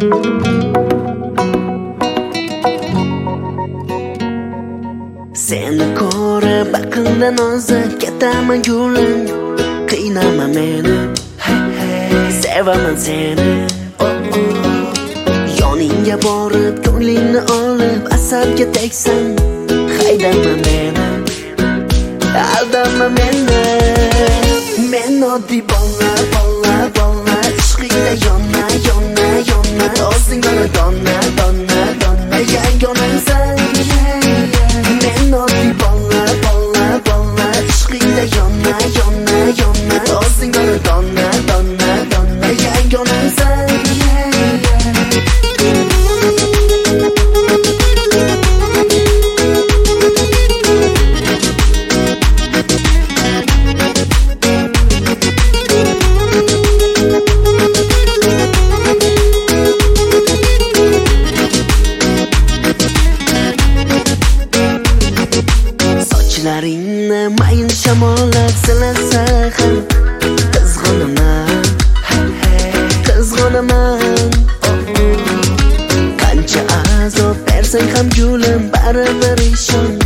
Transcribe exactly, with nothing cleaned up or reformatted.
Seni ko'rib aqldan ozib ketaman gulim, qiynama meni, sevaman seni. Yoningga borib ko'nglingni olib asabga tegsan, haydama meni, aldama meni. Men oddiy bola, bola, bola, ishqingda yonna, yonna, yonna, o'zing ona donna, donna, donna, yagonamsan. Men oddiy bola, bola, bola, ishqingda yonna, yonna, yonna, o'zing ona donna, donna, donna, yagonamsan. Sochlaringni mayin shamollab silasa ham qizg'onaman, qizg'onaman. Qancha azob bersang ham gulim baribir ishon,